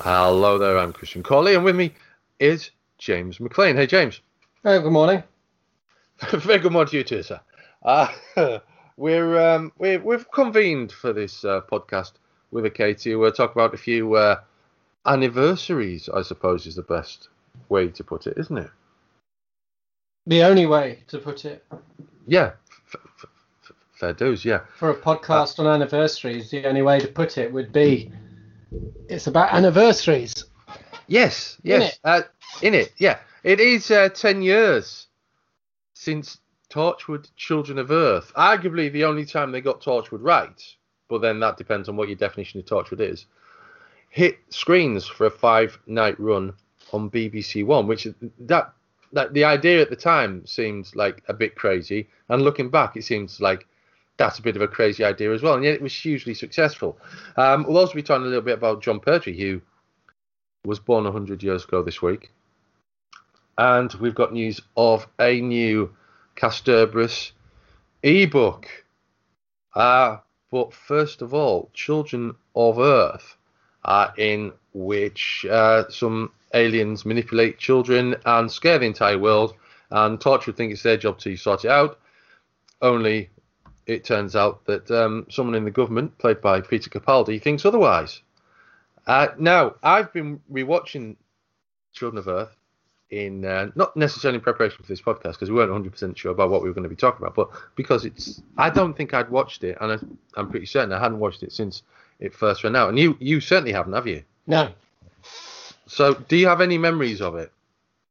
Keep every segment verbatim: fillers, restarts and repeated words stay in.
Hello there, I'm Christian Corley, and with me is James McLean. Hey, James. Oh, good morning. Very good morning to you too, sir. Uh, we're, um, we're, we've convened for this uh, podcast with a Katie. We'll talk about a few uh, anniversaries, I suppose is the best way to put it, isn't it? The only way to put it. Yeah, f- f- f- fair dues, yeah. For a podcast uh, on anniversaries, the only way to put it would be it's about anniversaries. Yes, yes. In it, uh, in it yeah. It is uh, ten years since Torchwood Children of Earth. Arguably the only time they got Torchwood right, but then that depends on what your definition of Torchwood is. Hit screens for a five-night run on B B C One, which that that the idea at the time seemed like a bit crazy, and looking back, it seems like that's a bit of a crazy idea as well, and yet it was hugely successful. Um, we'll also be talking a little bit about John Pertwee, who was born one hundred years ago this week. And we've got news of a new Casterbrus ebook. Uh, but first of all, Children of Earth, uh, in which uh, some aliens manipulate children and scare the entire world, and Torchwood think it's their job to sort it out. Only it turns out that um, someone in the government, played by Peter Capaldi, thinks otherwise. Uh, now, I've been rewatching Children of Earth, in uh, not necessarily in preparation for this podcast, because we weren't one hundred percent sure about what we were going to be talking about, but because it's, I don't think I'd watched it, and I, I'm pretty certain I hadn't watched it since it first ran out. And you, you certainly haven't, have you? No. So, do you have any memories of it?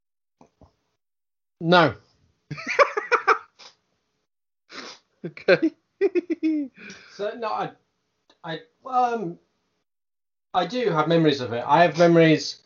No. Okay. So no, I, I, um, I do have memories of it. I have memories.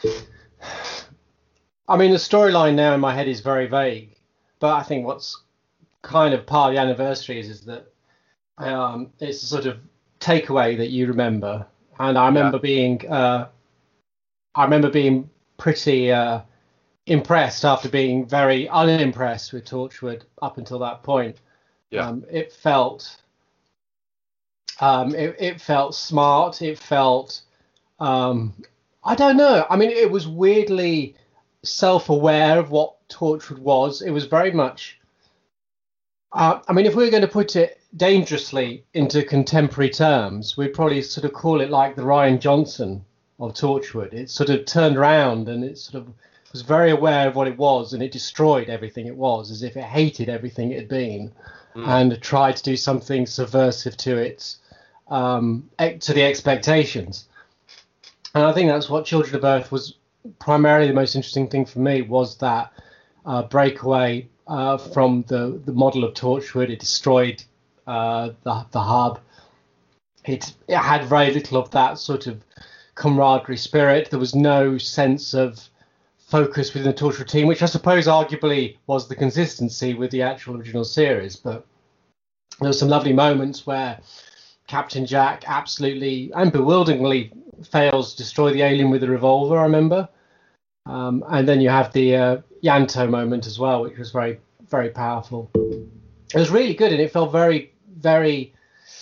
I mean, the storyline now in my head is very vague, but I think what's kind of part of the anniversary is, is that um, it's a sort of takeaway that you remember, and I remember yeah. being, uh, I remember being pretty uh, impressed after being very unimpressed with Torchwood up until that point. Yeah. Um, it felt, um, it, it felt smart. It felt, um, I don't know. I mean, it was weirdly self-aware of what Torchwood was. It was very much, uh, I mean, if we were going to put it dangerously into contemporary terms, we'd probably sort of call it like the Rian Johnson of Torchwood. It sort of turned around and it sort of was very aware of what it was, and it destroyed everything it was, as if it hated everything it had been. Mm. And tried to do something subversive to its um, to the expectations. And I think that's what Children of Earth was primarily the most interesting thing for me, was that uh, breakaway uh, from the, the model of Torchwood. It destroyed uh, the the hub. It it had very little of that sort of camaraderie spirit. There was no sense of focus within the Torchwood team, which I suppose arguably was the consistency with the actual original series. But there were some lovely moments where Captain Jack absolutely and bewilderingly fails to destroy the alien with a revolver, I remember. Um, and then you have the uh, Yanto moment as well, which was very, very powerful. It was really good, and it felt very, very,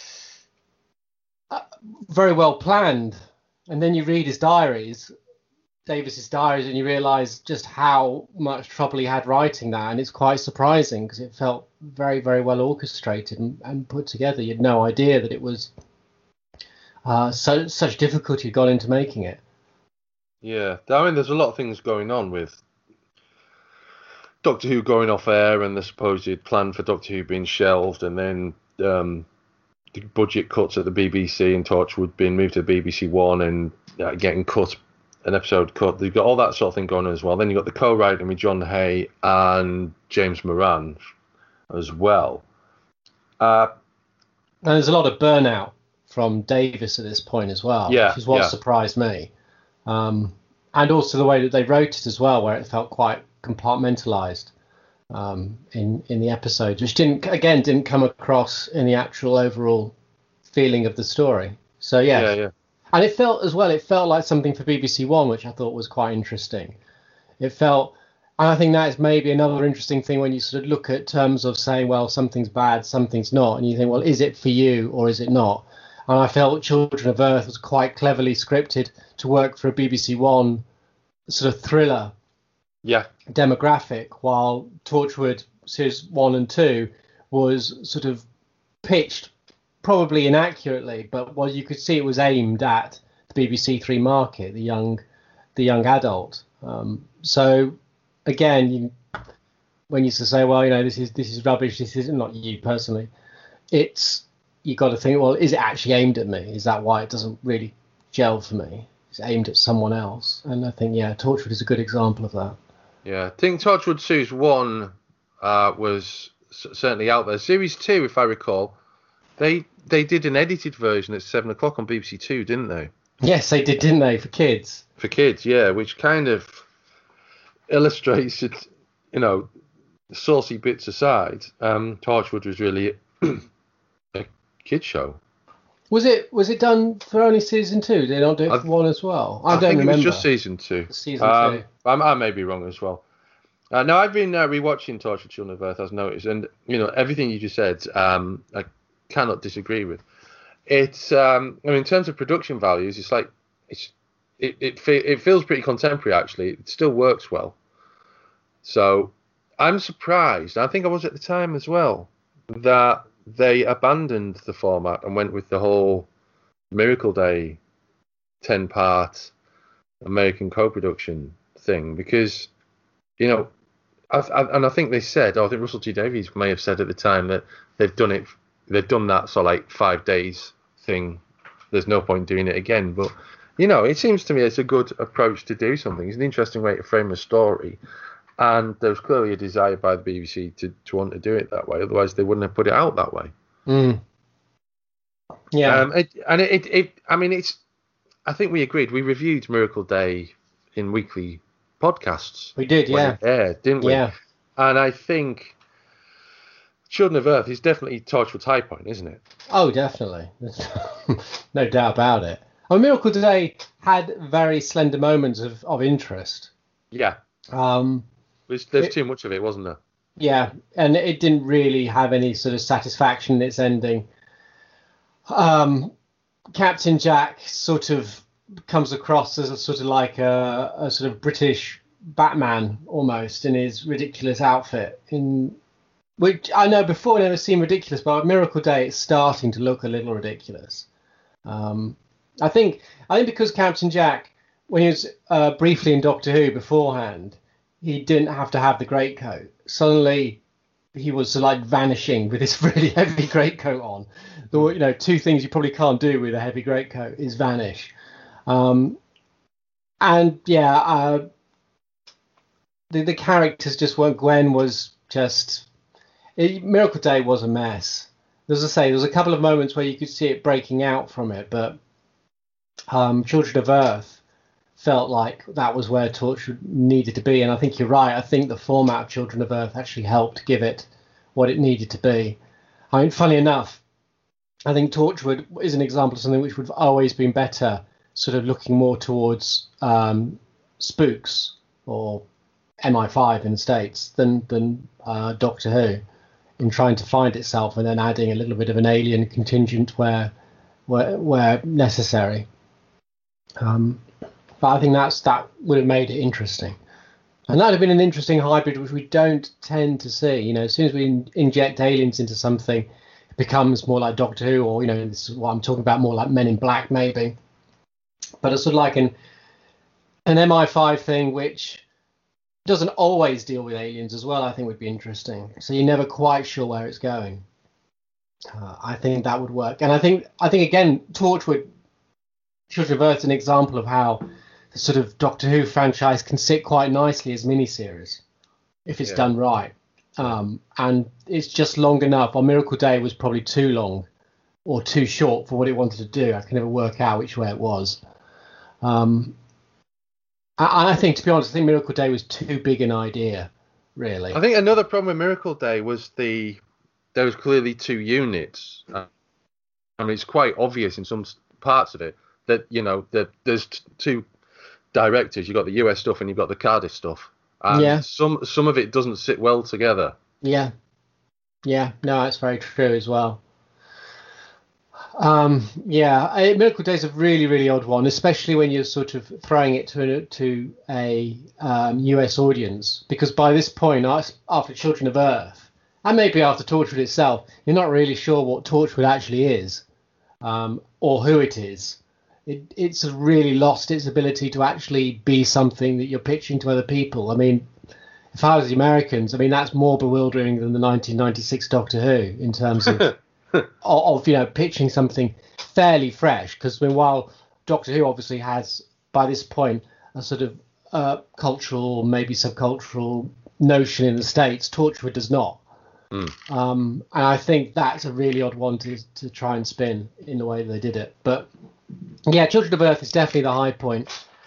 uh, very well planned. And then you read his diaries, Davis's diaries, and you realise just how much trouble he had writing that, and it's quite surprising because it felt very, very well orchestrated and, and put together. You had no idea that it was uh, so such difficulty had gone into making it. Yeah, I mean, there's a lot of things going on with Doctor Who going off air and the supposed plan for Doctor Who being shelved, and then um, the budget cuts at the B B C and Torchwood being moved to the B B C One and uh, getting cut. An episode cut. They've got all that sort of thing going on as well. Then you've got the co-writing with John Hay and James Moran as well. Uh, and there's a lot of burnout from Davis at this point as well, yeah, which is what yeah. surprised me. Um, and also the way that they wrote it as well, where it felt quite compartmentalized um, in, in the episodes, which didn't, again, didn't come across in the actual overall feeling of the story. So, yeah. Yeah, yeah. And it felt as well, it felt like something for B B C One, which I thought was quite interesting. It felt, and I think that is maybe another interesting thing when you sort of look at terms of saying, well, something's bad, something's not. And you think, well, is it for you or is it not? And I felt Children of Earth was quite cleverly scripted to work for a B B C One sort of thriller Yeah. demographic, while Torchwood series one and two was sort of pitched probably inaccurately, but well, you could see it was aimed at the B B C Three market, the young, the young adult. Um, so again, you, when you used to say, well, you know, this is this is rubbish, this isn't, not you personally, it's, you got to think, well, is it actually aimed at me? Is that why it doesn't really gel for me? It's aimed at someone else. And I think, yeah, Torchwood is a good example of that. Yeah, I think Torchwood Series one uh, was c- certainly out there. Series two, if I recall, they they did an edited version at seven o'clock on B B C Two, didn't they? Yes, they did, didn't they, for kids? For kids, yeah, which kind of illustrates it, you know, saucy bits aside. Um, Torchwood was really a kid show. Was it was it done for only season two? Did they not do it I for th- one as well? I, I don't think remember. it was just season two. Season um, two. I, I may be wrong as well. Uh, no, I've been uh, rewatching Torchwood Children of Earth, as noticed, and you know everything you just said, um, I cannot disagree with. It's, um, I mean, in terms of production values, it's like it's it it, fe- it feels pretty contemporary actually. It still works well. So I'm surprised. I think I was at the time as well that they abandoned the format and went with the whole Miracle Day ten part American co-production thing, because you know. I, I, and I think they said, oh, I think Russell T Davies may have said at the time that they've done it, they've done that sort of like five days thing. There's no point doing it again. But, you know, it seems to me it's a good approach to do something. It's an interesting way to frame a story. And there's clearly a desire by the B B C to, to want to do it that way. Otherwise, they wouldn't have put it out that way. Mm. Yeah. Um, it, and it, it, it, I mean, it's, I think we agreed. We reviewed Miracle Day in weekly podcasts. We did, yeah. Yeah, didn't we? Yeah. And I think Children of Earth is definitely Torchwood's high point, isn't it? Oh, definitely. No doubt about it. Oh, Miracle Today had very slender moments of, of interest. Yeah. Um, There's, there's it, too much of it, wasn't there? Yeah, and it didn't really have any sort of satisfaction in its ending. Um, Captain Jack sort of comes across as a sort of like a, a sort of British Batman almost in his ridiculous outfit, in which I know before it never seemed ridiculous, but Miracle Day it's starting to look a little ridiculous. Um, I think I think because Captain Jack, when he was uh, briefly in Doctor Who beforehand, he didn't have to have the greatcoat. Suddenly, he was like vanishing with this really heavy greatcoat on. The, you know, two things you probably can't do with a heavy greatcoat is vanish. Um, and yeah, uh, the the characters just weren't. Gwen was just it, Miracle Day was a mess. As I say, there was a couple of moments where you could see it breaking out from it, but um, Children of Earth felt like that was where Torchwood needed to be. And I think you're right. I think the format of Children of Earth actually helped give it what it needed to be. I mean, funny enough, I think Torchwood is an example of something which would have always been better, sort of looking more towards um, spooks or M I five in the States than, than uh, Doctor Who, in trying to find itself and then adding a little bit of an alien contingent where where, where necessary. Um, but I think that's that would have made it interesting. And that would have been an interesting hybrid, which we don't tend to see. You know, as soon as we in, inject aliens into something, it becomes more like Doctor Who, or, you know, this is what I'm talking about, more like Men in Black, maybe. But it's sort of like an an M I five thing, which doesn't always deal with aliens as well, I think would be interesting. So you're never quite sure where it's going. Uh, I think that would work. And I think, I think again, Torchwood, Children of Earth is an example of how the sort of Doctor Who franchise can sit quite nicely as miniseries if it's Yeah. done right. Um, and it's just long enough. Our Miracle Day was probably too long or too short for what it wanted to do. I can never work out which way it was. Um, I, I think, to be honest, I think Miracle Day was too big an idea, really. I think another problem with Miracle Day was the there was clearly two units. Uh, I mean, it's quite obvious in some s- parts of it that, you know, that there's t- two directors. You've got the U S stuff and you've got the Cardiff stuff. And Yeah. some some of it doesn't sit well together. Yeah. Yeah, no, that's very true as well. Um, yeah, I- Miracle Day is a really, really odd one, especially when you're sort of throwing it to a, to a um, U S audience, because by this point, as- after Children of Earth, and maybe after Torchwood itself, you're not really sure what Torchwood actually is, um, or who it is. It, it's really lost its ability to actually be something that you're pitching to other people. I mean, if I was the Americans, I mean, that's more bewildering than the nineteen ninety-six Doctor Who in terms of of, of you know pitching something fairly fresh. Because while Doctor Who obviously has by this point a sort of uh, cultural, maybe subcultural notion in the States, Torchwood does not. Mm. Um, and I think that's a really odd one to to try and spin in the way that they did it. But yeah, Children of Earth is definitely the high point.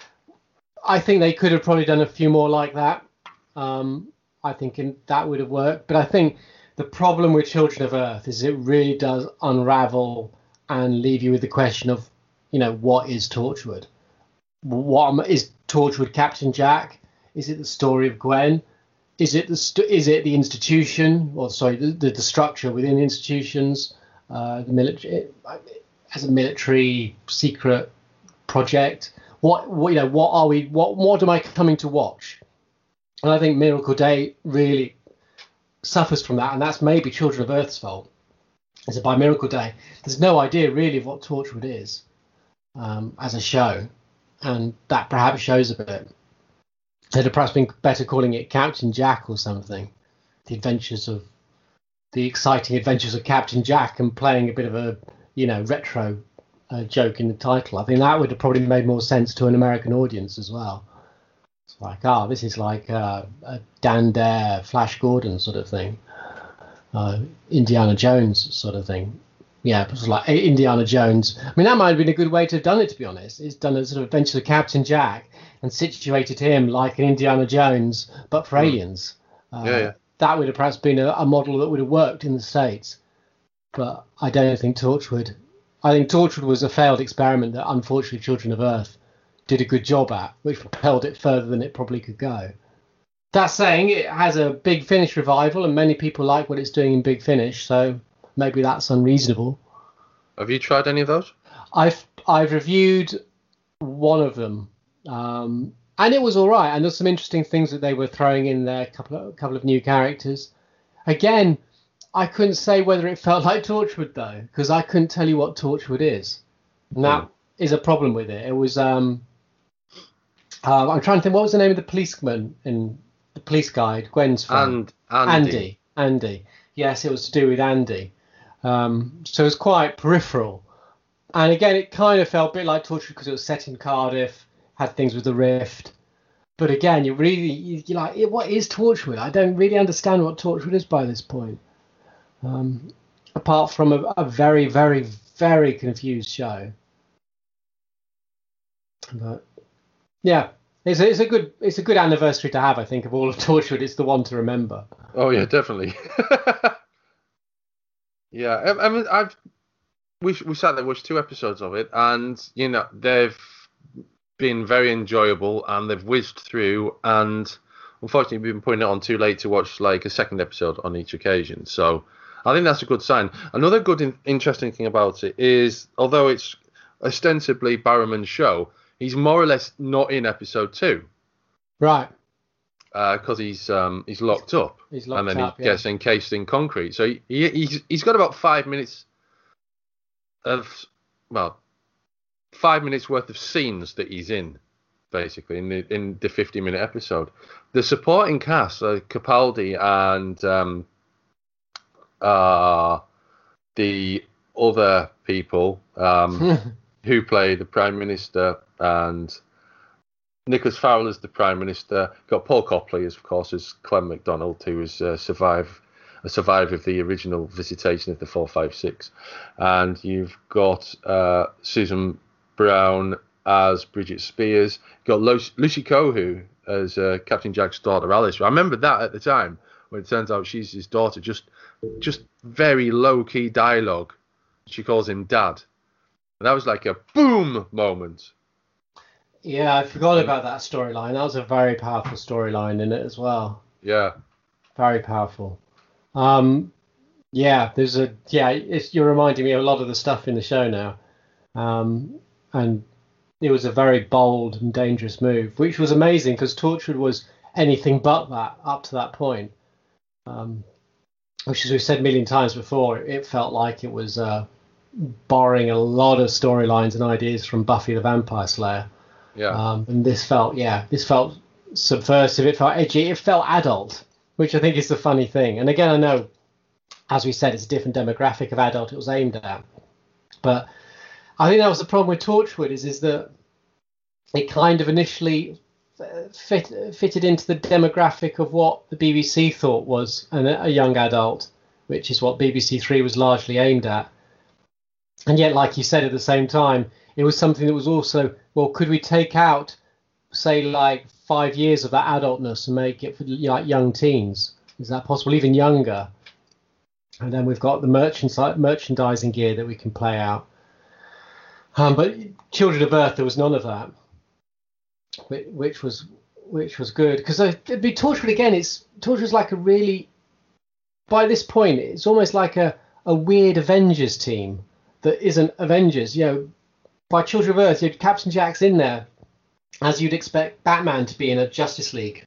I think they could have probably done a few more like that. Um, I think in, that would have worked. But I think the problem with Children of Earth is it really does unravel and leave you with the question of, you know, what is Torchwood? What is Torchwood Captain Jack? Is it the story of Gwen? Is it the st- is it the institution, or sorry, the, the, the structure within institutions, uh, the military as a military secret project? What, what you know? What are we? What what am I coming to watch? And I think Miracle Day really suffers from that, and that's maybe Children of Earth's fault. Is that by Miracle Day, there's no idea really of what Torchwood is um, as a show, and that perhaps shows a bit. It'd have perhaps been better calling it Captain Jack or something. The adventures of the exciting adventures of Captain Jack, and playing a bit of a you know retro uh, joke in the title. I think that would have probably made more sense to an American audience as well. It's like, oh, this is like uh, a Dan Dare, Flash Gordon sort of thing, uh, Indiana Jones sort of thing. Yeah, it was like Indiana Jones. I mean, that might have been a good way to have done it, to be honest. It's done a sort of adventure of Captain Jack and situated him like an Indiana Jones, but for mm. aliens. Uh, yeah, yeah. That would have perhaps been a, a model that would have worked in the States. But I don't think Torchwood. I think Torchwood was a failed experiment that, unfortunately, Children of Earth did a good job at, which propelled it further than it probably could go. That saying, it has a Big Finish revival, and many people like what it's doing in Big Finish, so maybe that's unreasonable. Have you tried any of those? I've I've reviewed one of them, um, and it was all right. And there's some interesting things that they were throwing in there, a couple of, a couple of new characters. Again, I couldn't say whether it felt like Torchwood, though, because I couldn't tell you what Torchwood is. And that mm. is a problem with it. It was... Um, Uh, I'm trying to think, what was the name of the policeman in the police guide, Gwen's friend? And Andy. Andy. Andy. Yes, it was to do with Andy. Um, so it was quite peripheral. And again, it kind of felt a bit like Torchwood because it was set in Cardiff, had things with the Rift. But again, you really, you're like, what is Torchwood? I don't really understand what Torchwood is by this point. Um, apart from a, a very, very, very confused show. But... yeah, it's a, it's a good it's a good anniversary to have, I think, of all of Torchwood. It's the one to remember. Oh yeah, definitely. yeah, I, I mean, I've we we sat there watched two episodes of it, and you know they've been very enjoyable, and they've whizzed through. And unfortunately, we've been putting it on too late to watch like a second episode on each occasion. So I think that's a good sign. Another good, in, interesting thing about it is, although it's ostensibly Barrowman's show, he's more or less not in episode two, right? Because uh, he's um, he's locked up, he's locked and then up, he yeah. gets encased in concrete. So he, he he's he's got about five minutes of well, five minutes worth of scenes that he's in, basically in the in the fifty minute episode. The supporting cast, uh, Capaldi and um, uh, the other people um, who play the Prime Minister. And Nicholas Farrell as the Prime Minister. Got Paul Copley, as of course, as Clem MacDonald, who was uh, survive, a survivor of the original visitation of the four five six. And you've got uh, Susan Brown as Bridget Spears. You've got Lu- Lucy Cohu as uh, Captain Jack's daughter, Alice. I remember that at the time, when it turns out she's his daughter. Just, just very low-key dialogue. She calls him Dad. And that was like a boom moment. Yeah, I forgot about that storyline. That was a very powerful storyline in it as well. Yeah. Very powerful. Um, Yeah, there's a yeah. It's, you're reminding me of a lot of the stuff in the show now, um, and it was a very bold and dangerous move, which was amazing because Torchwood was anything but that up to that point. Um, which, as we've said a million times before, it felt like it was uh, borrowing a lot of storylines and ideas from Buffy the Vampire Slayer. Yeah. Um, and this felt, yeah, this felt subversive. It felt edgy. It felt adult, which I think is the funny thing. And again, I know, as we said, it's a different demographic of adult it was aimed at. But I think that was the problem with Torchwood is, is that it kind of initially fit, fitted into the demographic of what the B B C thought was an, a young adult, which is what B B C Three was largely aimed at. And yet, like you said, at the same time, it was something that was also, well, could we take out, say, like five years of that adultness and make it for like young teens? Is that possible? Even younger? And then we've got the merchant- merchandising gear that we can play out. Um, but Children of Earth, there was none of that, which, which was which was good because it'd be Torchwood again. It's Torchwood's like a really, by this point, it's almost like a, a weird Avengers team that isn't Avengers. You know, by Children of Earth, you had Captain Jack's in there, as you'd expect Batman to be in a Justice League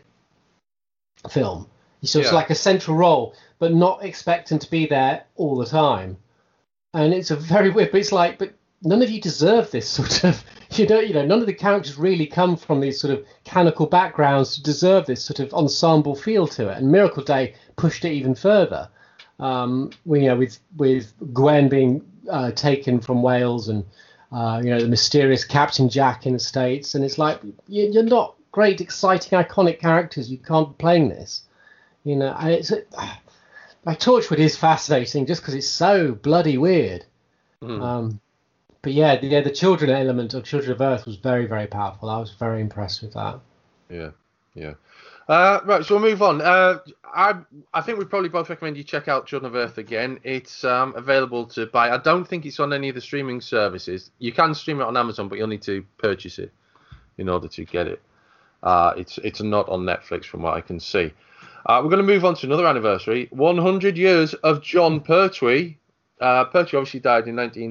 film. So it's yeah. like a central role, but not expecting to be there all the time. And it's a very weird, but it's like, but none of you deserve this sort of, you know, you know, none of the characters really come from these sort of canonical backgrounds to deserve this sort of ensemble feel to it. And Miracle Day pushed it even further. Um, we, you know, with with Gwen being uh, taken from Wales and uh, you know, the mysterious Captain Jack in the States, and it's like you, you're not great, exciting, iconic characters. You can't be playing this, you know. And it's like Torchwood is fascinating just because it's so bloody weird. Mm. Um, but yeah, the, yeah, the children element of Children of Earth was very, very powerful. I was very impressed with that. Yeah, yeah. Uh, right, so we'll move on. Uh, I I think we probably both recommend you check out Children of Earth again. It's um, available to buy. I don't think it's on any of the streaming services. You can stream it on Amazon, but you'll need to purchase it in order to get it. Uh, it's it's not on Netflix from what I can see. Uh, we're going to move on to another anniversary. one hundred years of Jon Pertwee. Uh, Pertwee obviously died in nineteen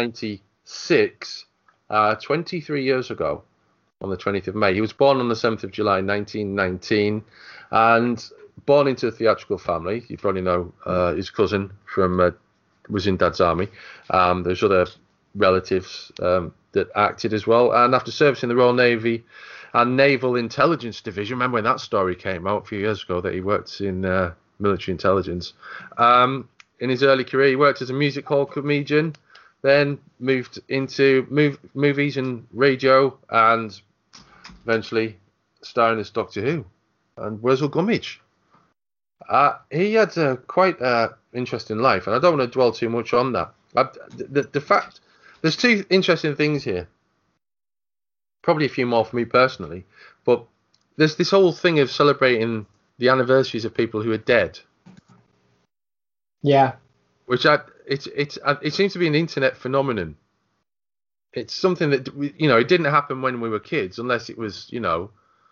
ninety-six, uh, twenty-three years ago. On the twentieth of May. He was born on the seventh of July, nineteen nineteen, and born into a theatrical family. You probably know uh, his cousin from uh, was in Dad's Army. Um, there's other relatives um, that acted as well. And after service in the Royal Navy and Naval Intelligence Division, remember when that story came out a few years ago that he worked in uh, military intelligence. Um, in his early career, he worked as a music hall comedian, then moved into move, movies and radio, and eventually starring as Doctor Who and Wurzel Gummidge. Uh, he had a quite uh, interesting life, and I don't want to dwell too much on that. I, the, the fact, there's two interesting things here. Probably a few more for me personally, but there's this whole thing of celebrating the anniversaries of people who are dead. Yeah. Which I, it's it's it seems to be an internet phenomenon. It's something that, you know, it didn't happen when we were kids, unless it was, you know.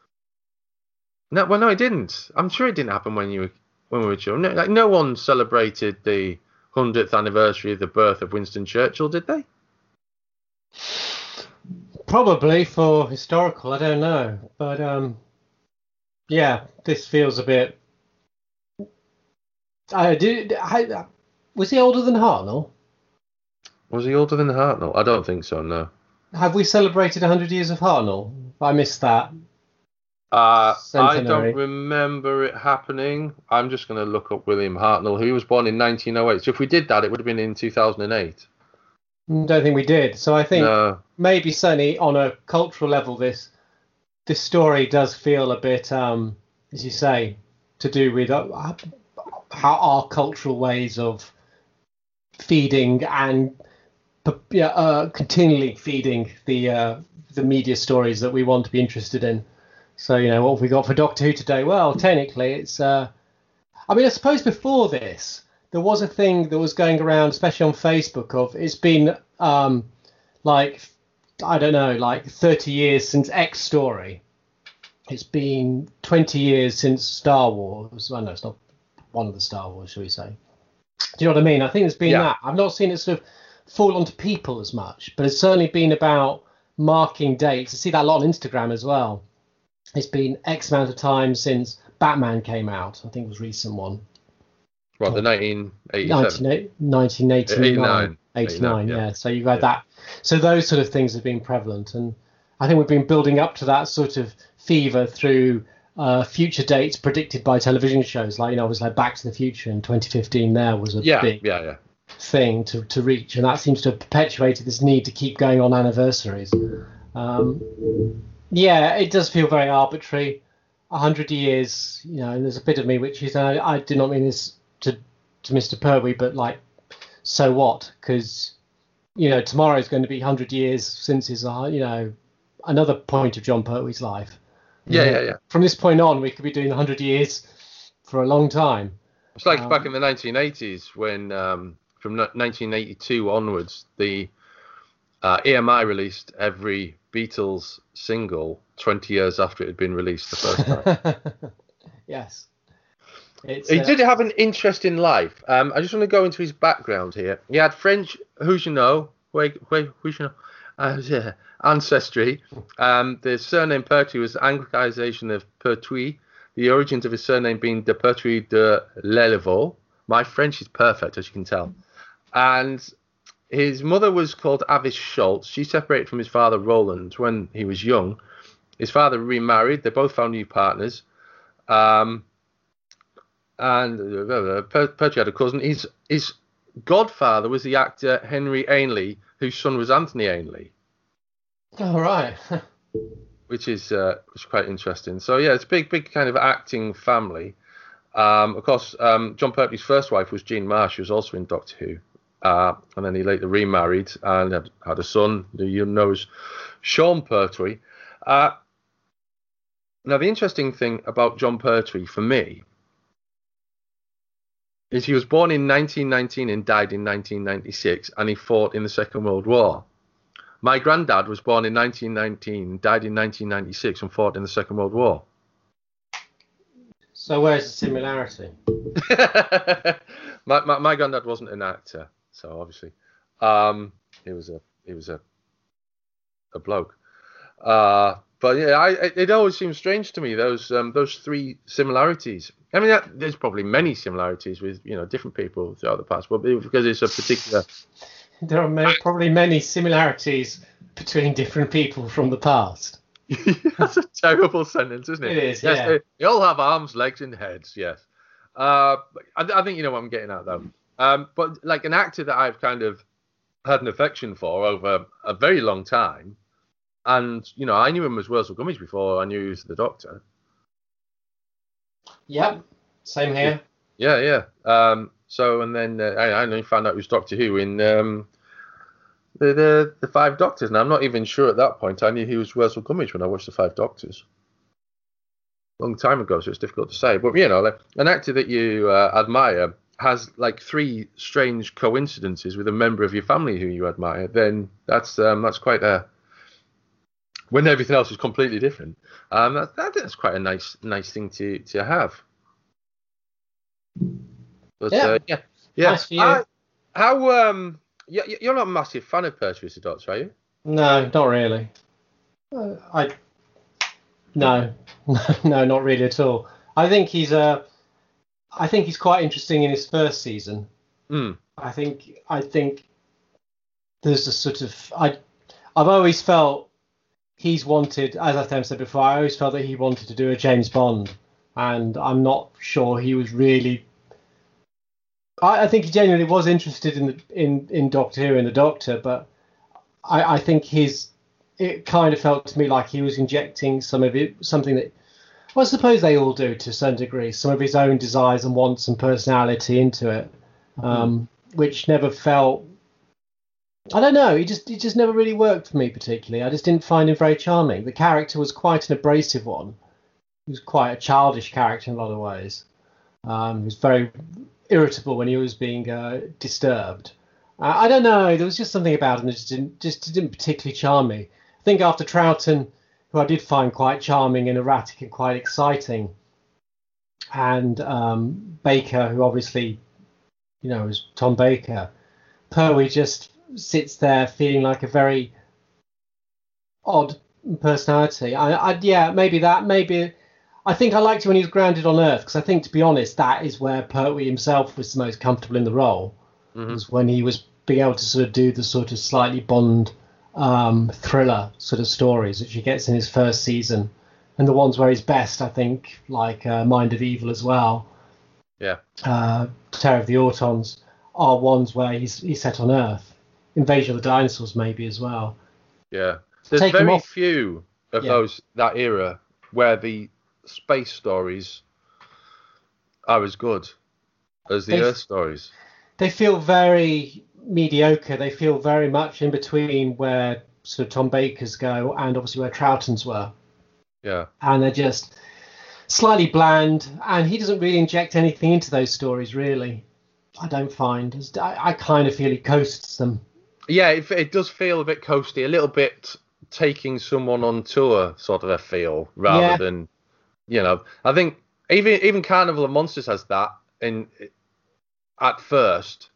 No, well, no, it didn't. I'm sure it didn't happen when you were when we were children. No, like, no one celebrated the hundredth anniversary of the birth of Winston Churchill, did they? Probably for historical, I don't know, but um, yeah, this feels a bit. I did. I, was he older than Hartnell? Was he older than Hartnell? I don't think so, no. Have we celebrated one hundred years of Hartnell? I missed that. Uh, I don't remember it happening. I'm just going to look up William Hartnell, who was born in nineteen oh eight. So if we did that, it would have been in two thousand eight. Don't think we did. So I think no. maybe certainly on a cultural level, this this story does feel a bit, um, as you say, to do with uh, how our cultural ways of feeding and yeah, uh, continually feeding the uh, the media stories that we want to be interested in. So, you know, what have we got for Doctor Who today? Well, technically, it's. Uh, I mean, I suppose before this, there was a thing that was going around, especially on Facebook, of it's been um, like, I don't know, like thirty years since X story. It's been twenty years since Star Wars. Well, no, it's not one of the Star Wars, shall we say. Do you know what I mean? I think there's been Yeah. that. I've not seen it sort of fall onto people as much, but it's certainly been about marking dates. I see that a lot on Instagram as well. It's been X amount of time since Batman came out. I think it was a recent one. Well, the nineteen eighty-seven. nineteen eighty-nine. eighty-nine. eighty-nine, yeah. yeah. So you've had Yeah. that. So those sort of things have been prevalent. And I think we've been building up to that sort of fever through uh, future dates predicted by television shows. Like, you know, it was like Back to the Future in twenty fifteen there was a Yeah, big yeah, yeah. thing to, to reach. And that seems to have perpetuated this need to keep going on anniversaries. Um, yeah, it does feel very arbitrary. A hundred years, you know, and there's a bit of me which is, I, I do not mean this to, to Mister Pertwee, but like, so what? Because, you know, tomorrow is going to be one hundred years since his, uh, you know, another point of John Pertwee's life. Yeah, You yeah, know, yeah. From this point on, we could be doing one hundred years for a long time. It's like Um, back in the nineteen eighties when, um, from n- nineteen eighty-two onwards, the uh, E M I released every Beatles single twenty years after it had been released the first time. Yes. It's, He uh, did have an interesting life. Um, I just want to go into his background here. He had French, who's you know, wait, wait, who's you know, uh, yeah, ancestry. Um, the surname Pertwee was Anglicization of Pertuis. The origins of his surname being de Pertuis de l'Elevaux. My French is perfect, as you can tell. And his mother was called Avis Schultz. She separated from his father Roland when he was young. His father remarried. They both found new partners. Um, and uh, Pertwee had a cousin. His his godfather was the actor Henry Ainley, whose son was Anthony Ainley, all right. which is uh, which is quite interesting. So yeah, it's a big, big kind of acting family. Um, of course, um, John Pertwee's first wife was Jean Marsh, who was also in Doctor Who, uh, and then he later remarried and had, had a son who you know as Sean Pertwee. Uh, now, the interesting thing about John Pertwee for me is he was born in nineteen nineteen and died in nineteen ninety-six, and he fought in the Second World War. My granddad was born in nineteen nineteen, died in nineteen ninety-six, and fought in the Second World War. So where's the similarity? my, my my granddad wasn't an actor, so obviously, um, he was a he was a a bloke. Uh, but yeah, I it, it always seems strange to me those um, those three similarities. I mean, that, there's probably many similarities with you know different people throughout the past, but because it's a particular. There are many, probably many similarities between different people from the past. That's a terrible sentence, isn't it? It is, yes, yeah. They, they all have arms, legs, and heads. Yes. Uh, I, I think you know what I'm getting at, though. Um, but like an actor that I've kind of had an affection for over a very long time, and you know, I knew him as Wurzel Gummidge before I knew he was the Doctor. Yep. Same here. Yeah, yeah. Um, so and then uh, I, I only found out it was Doctor Who in um, the, the the Five Doctors. Now I'm not even sure at that point. I knew he was Wurzel Gummidge when I watched the Five Doctors. Long time ago, so it's difficult to say. But you know, like an actor that you uh, admire has like three strange coincidences with a member of your family who you admire. Then that's um, that's quite a when everything else is completely different. Um, that, that that's quite a nice nice thing to to have. But, Yeah. uh, yeah, yeah. Nice for you. I- how um, you, you're not a massive fan of Pertwee as a Doctor, are you? No, not really. Uh, I no, no, not really at all. I think he's uh, I think he's quite interesting in his first season. Mm. I think I think there's a sort of I I've always felt he's wanted, as I've said before, I always felt that he wanted to do a James Bond, and I'm not sure he was really. I, I think he genuinely was interested in the in, in Doctor Who and the Doctor, but I, I think his it kind of felt to me like he was injecting some of it, something that, well, I suppose they all do to a certain degree, some of his own desires and wants and personality into it, um, mm. which never felt. I don't know. He just, it just never really worked for me particularly. I just didn't find him very charming. The character was quite an abrasive one. He was quite a childish character in a lot of ways. Um, he was very irritable when he was being uh, disturbed. Uh, I don't know. There was just something about him that just didn't, just didn't particularly charm me. I think after Troughton, who I did find quite charming and erratic and quite exciting, and um, Baker, who obviously you know, as Tom Baker, Pertwee just sits there feeling like a very odd personality. I, I yeah, maybe that, maybe. I think I liked it when he was grounded on Earth, because I think, to be honest, that is where Pertwee himself was the most comfortable in the role. Mm-hmm. Was when he was being able to sort of do the sort of slightly Bond um, thriller sort of stories, which he gets in his first season, and the ones where he's best, I think, like uh, Mind of Evil as well. Yeah. Uh, Terror of the Autons are ones where he's he's set on Earth. Invasion of the Dinosaurs maybe as well. Yeah. There's Take very few of yeah. those that era where the space stories are as good as the they, Earth stories. They feel very mediocre. They feel very much in between where sort of Tom Baker's go and obviously where Troughton's were. Yeah. And they're just slightly bland, and he doesn't really inject anything into those stories, really. I don't find. I, I kind of feel he coasts them. Yeah, it, it does feel a bit coasty, a little bit taking someone on tour sort of a feel, rather yeah. than, you know, I think even even Carnival of Monsters has that in at first.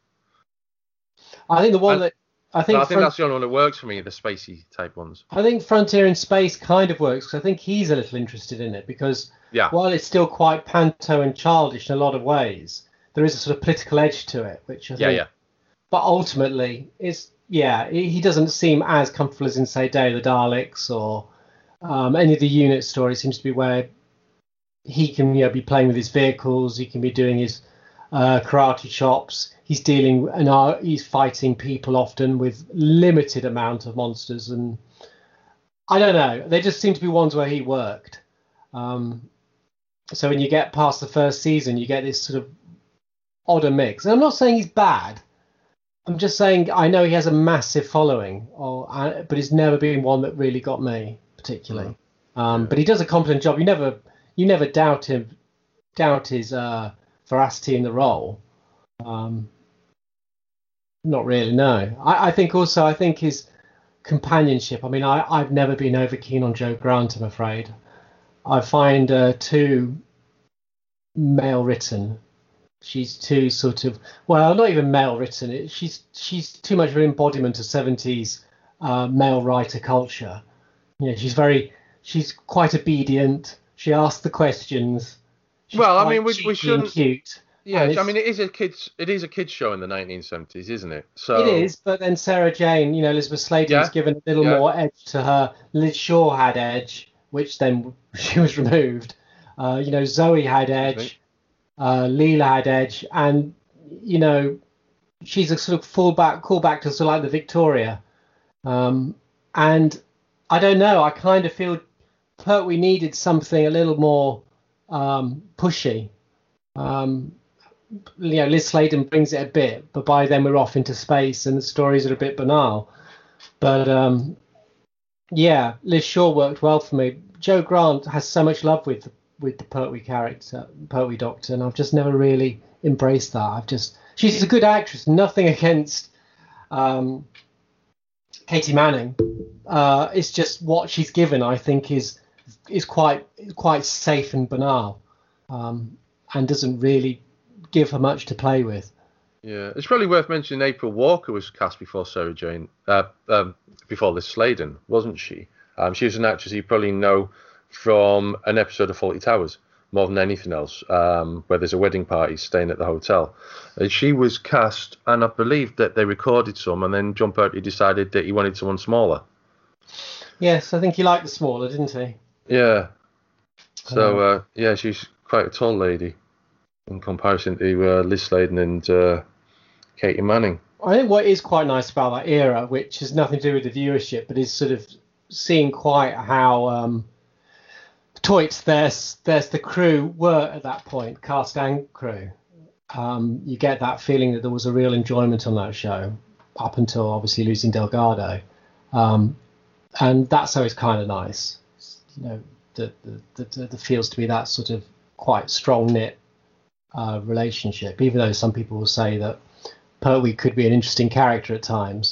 I think the one and, that I think I think front, that's the only one that works for me, the spacey type ones. I think Frontier in Space kind of works, because I think he's a little interested in it, because yeah. while it's still quite panto and childish in a lot of ways, there is a sort of political edge to it, which I think. Yeah, yeah. But ultimately, it's yeah, he doesn't seem as comfortable as in, say, Day of the Daleks or um, any of the unit stories. Seems to be where he can, you know, be playing with his vehicles. He can be doing his uh, karate chops. He's dealing and uh, he's fighting people often with limited amount of monsters. And I don't know. They just seem to be ones where he worked. Um, so when you get past the first season, you get this sort of odder mix. And I'm not saying he's bad. I'm just saying I know he has a massive following, or uh, but he's never been one that really got me particularly. Mm. Um, yeah. But he does a competent job. You never, you never doubt him, doubt his uh, veracity in the role. Um, not really, no. I, I think also I think his companionship. I mean, I, I've never been over keen on Jo Grant, I'm afraid. I find uh, too male written. She's too sort of, well, not even male written. She's she's too much of an embodiment of seventies uh, male writer culture. You know, she's very, she's quite obedient. She asks the questions. She's well, I mean, we, we shouldn't. Cute. Yeah, I mean, it is a kids, it is a kids show in the nineteen seventies, isn't it? So it is, but then Sarah Jane, you know, Elizabeth Sladen's yeah, given a little yeah. more edge to her. Liz Shaw had edge, which then she was removed. Uh, you know, Zoe had edge. Uh, Leela had edge, and you know, she's a sort of fallback, callback to sort of like the Victoria. Um, and I don't know, I kind of feel Pertwee needed something a little more um, pushy. Um, you know, Liz Sladen brings it a bit, but by then we're off into space and the stories are a bit banal. But um, yeah, Liz Shaw worked well for me. Jo Grant has so much love with with the Pertwee character, Pertwee Doctor, and I've just never really embraced that. I've just, she's a good actress, nothing against um, Katie Manning. Uh, it's just what she's given, I think, is is quite quite safe and banal, um, and doesn't really give her much to play with. Yeah, it's probably worth mentioning April Walker was cast before Sarah Jane, uh, um, before Liz Sladen, wasn't she? Um, she was an actress you probably know from an episode of Fawlty Towers more than anything else, um, where there's a wedding party staying at the hotel. And she was cast, and I believe that they recorded some, and then John Pertwee decided that he wanted someone smaller. Yes, I think he liked the smaller, didn't he? Yeah. So, uh, yeah, she's quite a tall lady in comparison to uh, Liz Sladen and uh, Katie Manning. I think what is quite nice about that era, which has nothing to do with the viewership, but is sort of seeing quite how um, Toits, there's there's the crew were at that point, cast and crew. Um, you get that feeling that there was a real enjoyment on that show, up until obviously losing Delgado, um, and that's always kind of nice. You know, the the, the the feels to be that sort of quite strong knit uh, relationship, even though some people will say that Pertwee could be an interesting character at times.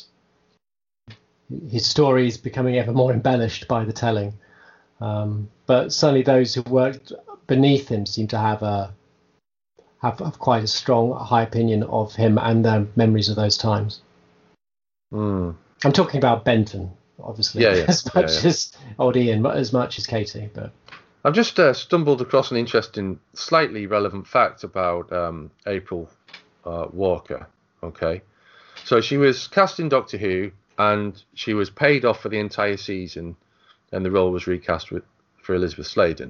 His story is becoming ever more embellished by the telling. Um, but certainly those who worked beneath him seem to have a have, have quite a strong, high opinion of him and their memories of those times. Mm. I'm talking about Benton, obviously, Yeah, yeah, as much yeah, yeah. as old Ian, as much as Katie. But I've just uh, stumbled across an interesting, slightly relevant fact about um, April uh, Walker. Okay, so she was cast in Doctor Who, and she was paid off for the entire season, and the role was recast with, for Elizabeth Sladen.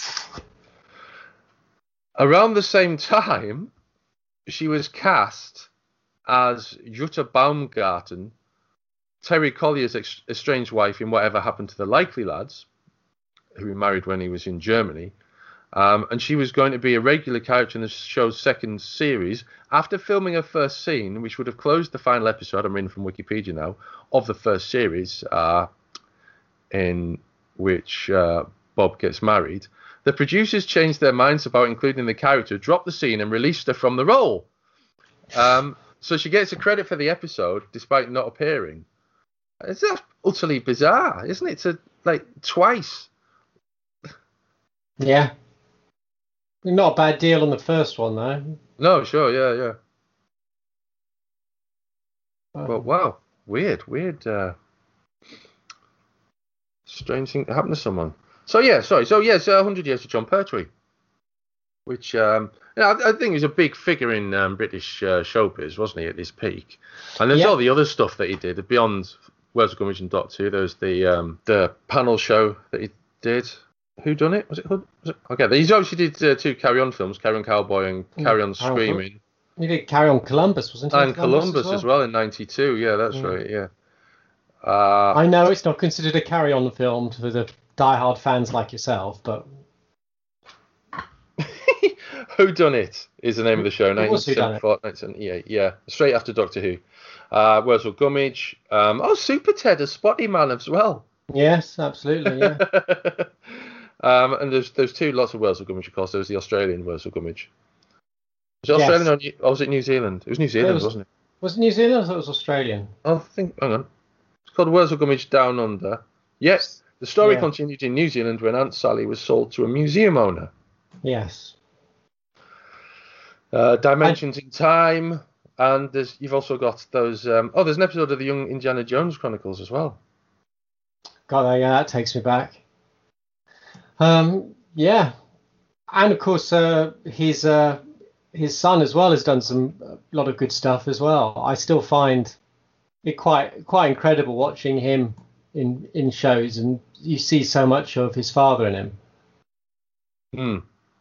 Around the same time, she was cast as Jutta Baumgarten, Terry Collier's ex- estranged wife in Whatever Happened to the Likely Lads, who he married when he was in Germany. Um, and she was going to be a regular character in the show's second series after filming her first scene, which would have closed the final episode, I'm reading from Wikipedia now, of the first series, uh, in which uh, Bob gets married. The producers changed their minds about including the character, dropped the scene, and released her from the role. Um, so she gets a credit for the episode despite not appearing. It's just utterly bizarre, isn't it? To like twice. yeah, not a bad deal on the first one though. No, sure, yeah, yeah. But, But wow, weird, weird, uh, strange thing that happened to someone. So yeah, sorry. So yes, yeah, one hundred years of John Pertwee, which um, you know, I, I think he's a big figure in um, British uh, showbiz, wasn't he, at this peak? And there's yeah. all the other stuff that he did beyond Wales of Gummidge and Doctor Who. There's the um, the panel show that he did. Who done it? Was it? Was it? Okay, he's obviously did uh, two Carry On films, Carry On Cowboy and Carry On Screaming. He did Carry On Columbus, wasn't he? And Columbus, Columbus as well, as well in ninety-two. Yeah, that's yeah. right. Yeah. Uh, I know it's not considered a Carry On film for the diehard fans like yourself, but Who Done It is the name of the show. It was Who Done It. nineteen seventy-eight. Yeah, straight after Doctor Who. Uh, Wurzel Gummidge. Um, oh, Super Ted as Spotty Man as well. Yes, absolutely. Yeah. um, and there's there's two lots of Wurzel Gummidge, of course. There was the Australian Wurzel Gummidge. Was it Yes. Australian or, New, or was it New Zealand? It was New Zealand, was- wasn't it? Was it New Zealand? I thought it was Australian. I think. Hang on. It's called Wurzel Gummidge Down Under. Yes. The story Yeah. continued in New Zealand when Aunt Sally was sold to a museum owner. Yes. Uh, Dimensions in Time, and there's you've also got those. Um, oh, there's an episode of the Young Indiana Jones Chronicles as well. God, yeah, that takes me back. Um, yeah, and of course, uh, his uh, his son as well has done some a lot of good stuff as well. I still find it quite quite incredible watching him in in shows, and you see so much of his father in him. Hmm.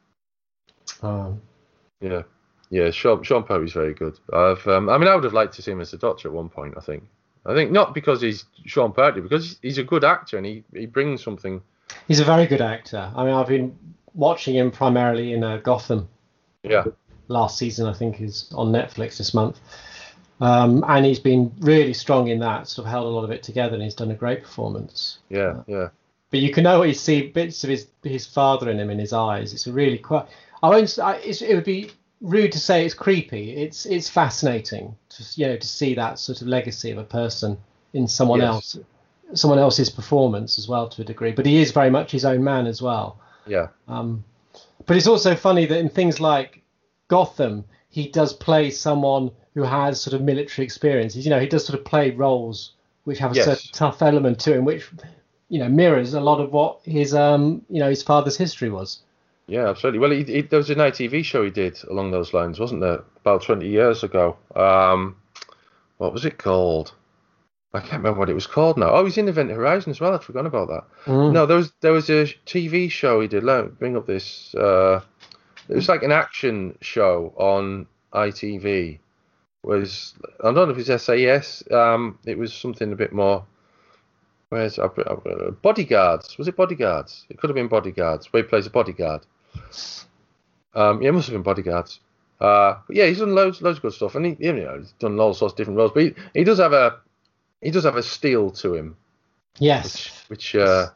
Um, Yeah, yeah. Sean Sean Pertwee's very good. I've, um, I mean, I would have liked to see him as a Doctor at one point. I think. I think not because he's Sean Pertwee, because he's a good actor and he, he brings something. he's a very good actor. I mean, I've been watching him primarily in uh, Gotham. Yeah. Last season, I think, is on Netflix this month. Um, and he's been really strong in that, sort of held a lot of it together, and he's done a great performance. Yeah, yeah. But you can always see bits of his his father in him in his eyes. It's a really quite. I won't. I, it's, it would be rude to say it's creepy. It's it's fascinating to you know to see that sort of legacy of a person in someone Yes. else, someone else's performance as well to a degree. But he is very much his own man as well. Yeah. Um, but it's also funny that in things like Gotham, he does play someone who has sort of military experience. You know, he does sort of play roles which have a Yes. certain tough element to him, which you know mirrors a lot of what his um you know his father's history was. Yeah, absolutely. Well, he, he, there was an I T V show he did along those lines, wasn't there? About twenty years ago. Um, what was it called? I can't remember what it was called now. Oh, he's in Event Horizon as well. I'd forgotten about that. Mm. No, there was there was a T V show he did. Let me bring up this. Uh, it was like an action show on I T V. Was I don't know if it's S A S. Um, it was something a bit more. Where's uh, Bodyguards? Was it Bodyguards? It could have been Bodyguards. Where he plays a bodyguard. Um, yeah, it must have been Bodyguards. Uh, but yeah, he's done loads, loads of good stuff, and he, you know, he's done all sorts of different roles. But he, he does have a, he does have a steel to him, Yes. which, which uh,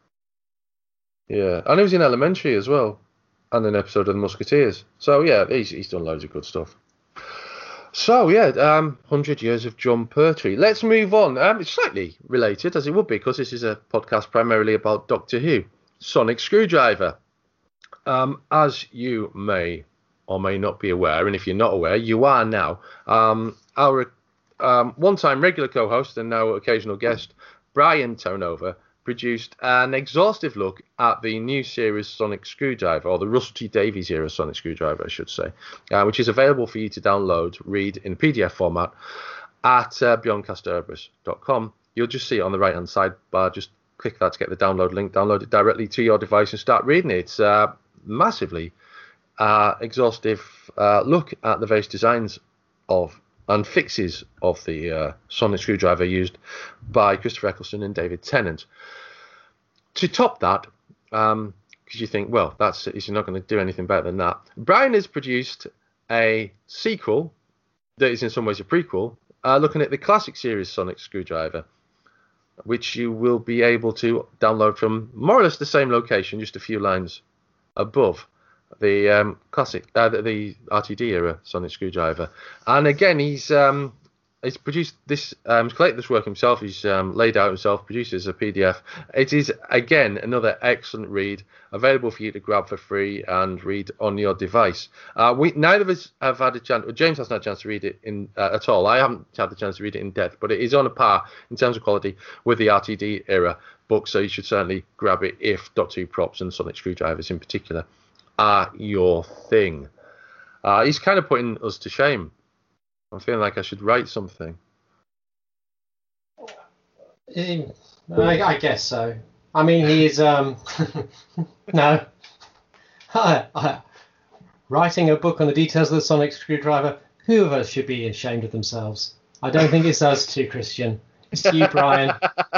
yeah, and he was in Elementary as well, and an episode of The Musketeers. So yeah, he's he's done loads of good stuff. So yeah, um, one hundred years of John Pertwee. Let's move on. Um, it's slightly related, as it would be, because this is a podcast primarily about Doctor Who. Sonic Screwdriver. Um, as you may or may not be aware, and if you're not aware, you are now. Um, our um, one-time regular co-host and now occasional guest, Brian Tonover, produced an exhaustive look at the new series Sonic Screwdriver, or the Russell T Davies era Sonic Screwdriver, I should say, uh, which is available for you to download, read in P D F format at uh, beyond cast cerberus dot com. You'll just see it on the right-hand sidebar. Just click that to get the download link, download it directly to your device and start reading it. It's uh, massively uh, exhaustive uh, look at the various designs of and fixes of the uh, Sonic Screwdriver used by Christopher Eccleston and David Tennant. To top that, because um, you think, well, that's he's not going to do anything better than that, Brian has produced a sequel that is in some ways a prequel, uh, looking at the classic series Sonic Screwdriver, which you will be able to download from more or less the same location, just a few lines above the um, classic, uh, the, the R T D era Sonic Screwdriver. And again, he's um, he's produced this, um, he's collected this work himself. He's um, laid out himself, produced it as a P D F. It is again another excellent read, available for you to grab for free and read on your device. Uh, we neither of us have had a chance. Well, James hasn't had a chance to read it in uh, at all. I haven't had the chance to read it in depth, but it is on a par in terms of quality with the R T D era book. So you should certainly grab it if Doctor Who props and Sonic Screwdrivers in particular are your thing. Uh, he's kind of putting us to shame. I'm feeling like I should write something. I, I guess so. I mean, he's um, no, writing a book on the details of the Sonic Screwdriver. Who of us should be ashamed of themselves? I don't think it's us two, Christian. It's you, Brian.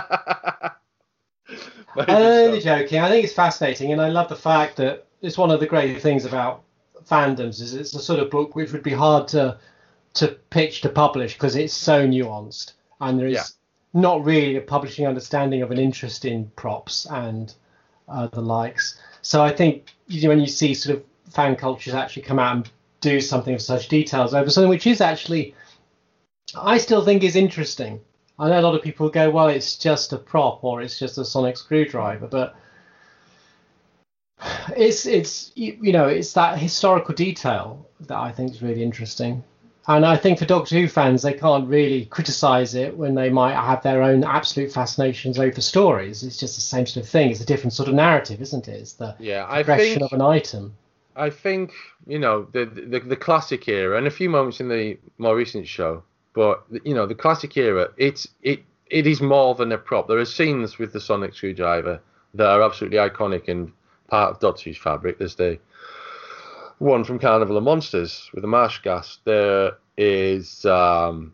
I'm only joking. I think it's fascinating, and I love the fact that it's one of the great things about fandoms is it's a sort of book which would be hard to to pitch to publish because it's so nuanced, and there is yeah. not really a publishing understanding of an interest in props and uh, the likes. So I think you know, when you see sort of fan cultures actually come out and do something of such details over something which is actually, I still think is interesting. I know a lot of people go, well, it's just a prop or it's just a Sonic Screwdriver, but it's it's you know it's that historical detail that I think is really interesting. And I think for Doctor Who fans, they can't really criticise it when they might have their own absolute fascinations over stories. It's just the same sort of thing. It's a different sort of narrative, isn't it? It's the yeah, progression I think, of an item. I think, you know, the, the the classic era, and a few moments in the more recent show, but, you know, the classic era, it's it it is more than a prop. There are scenes with the Sonic Screwdriver that are absolutely iconic and part of Doctor Who's fabric. There's the one from Carnival of Monsters with the marsh gas. There is um,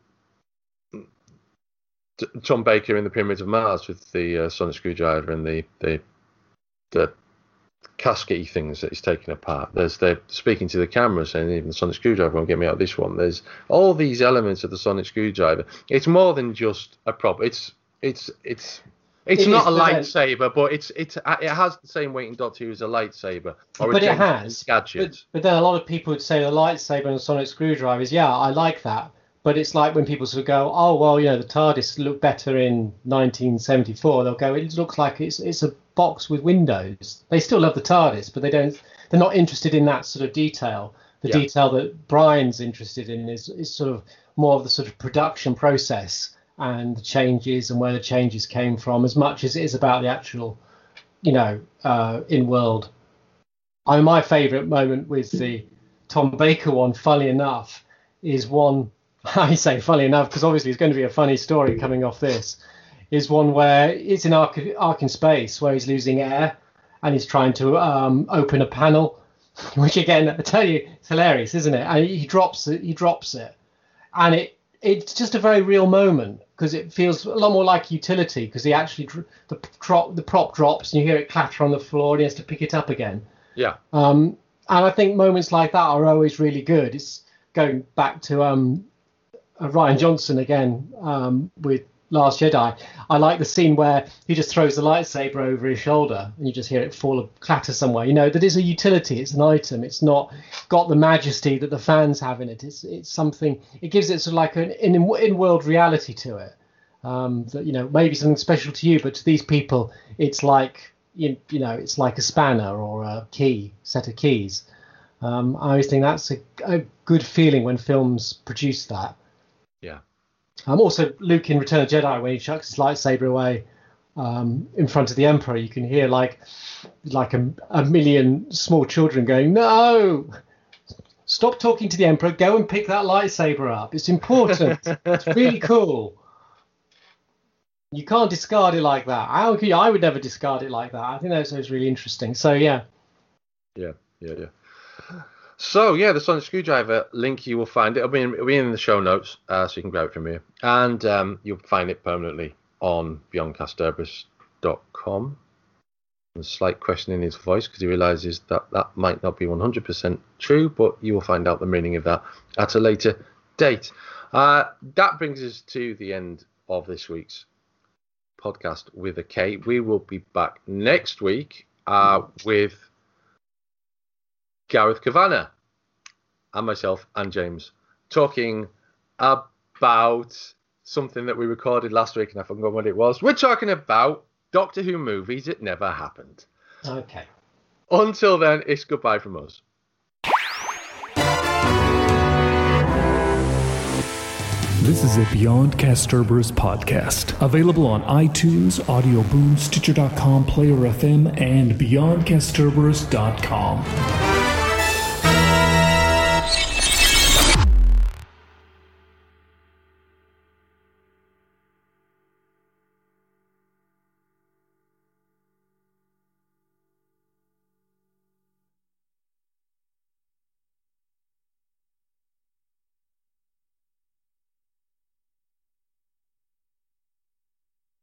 Tom Baker in the Pyramids of Mars with the uh, Sonic Screwdriver and the the, the casket things that he's taking apart. There's the speaking to the camera saying even the Sonic Screwdriver won't get me out of this one. There's all these elements of the Sonic Screwdriver. It's more than just a prop. It's it's it's It's it not is, a lightsaber, then, but it's it's it has the same weight in Doctor Who as a lightsaber. Or but a it has. Gadget. But, but then a lot of people would say the lightsaber and Sonic Screwdrivers, yeah, I like that. But it's like when people sort of go, oh well, you know, the TARDIS looked better in nineteen seventy-four. They'll go, it looks like it's it's a box with windows. They still love the TARDIS, but they don't. They're not interested in that sort of detail. The yeah. detail that Brian's interested in is is sort of more of the sort of production process and the changes and where the changes came from, as much as it is about the actual, you know, uh, in-world. I mean, my favourite moment with the Tom Baker one, funny enough, is one, I say funny enough, because obviously it's going to be a funny story coming off this, is one where it's in Ark, Ark in Space, where he's losing air and he's trying to um, open a panel, which again, I tell you, it's hilarious, isn't it? And he drops it, he drops it, and it, it's just a very real moment because it feels a lot more like utility because he actually the prop the prop drops and you hear it clatter on the floor and he has to pick it up again. Yeah. Um, and I think moments like that are always really good. It's going back to um, uh, Rian Johnson again um, with Last Jedi. I like the scene where he just throws the lightsaber over his shoulder and you just hear it fall, clatter somewhere. You know, that is a utility. It's an item. It's not got the majesty that the fans have in it. It's it's something. It gives it sort of like an in in world reality to it. Um, that you know maybe something special to you, but to these people, it's like you, you know it's like a spanner or a key set of keys. Um, I always think that's a, a good feeling when films produce that. Yeah. Um, also, Luke in Return of the Jedi, when he chucks his lightsaber away um, in front of the Emperor, you can hear like like a, a million small children going, "No! Stop talking to the Emperor. Go and pick that lightsaber up. It's important. It's really cool. You can't discard it like that." I, I would never discard it like that. I think that was really interesting. So, yeah. Yeah, yeah, yeah. So, yeah, the Sonic Screwdriver link, you will find it. It'll be in, it'll be in the show notes, uh, so you can grab it from here. And um, you'll find it permanently on beyond cast cerberus dot com. A slight question in his voice because he realizes that that might not be one hundred percent true, but you will find out the meaning of that at a later date. Uh, that brings us to the end of this week's podcast with a K. We will be back next week uh, with Gareth Kavanagh and myself and James talking about something that we recorded last week and I forgot what it was. We're talking about Doctor Who movies. It never happened. Okay. Until then, it's goodbye from us. This is a Beyond Cast Cerberus podcast, available on iTunes, Audio Boom, Stitcher dot com, Player F M, and beyond cast cerberus dot com.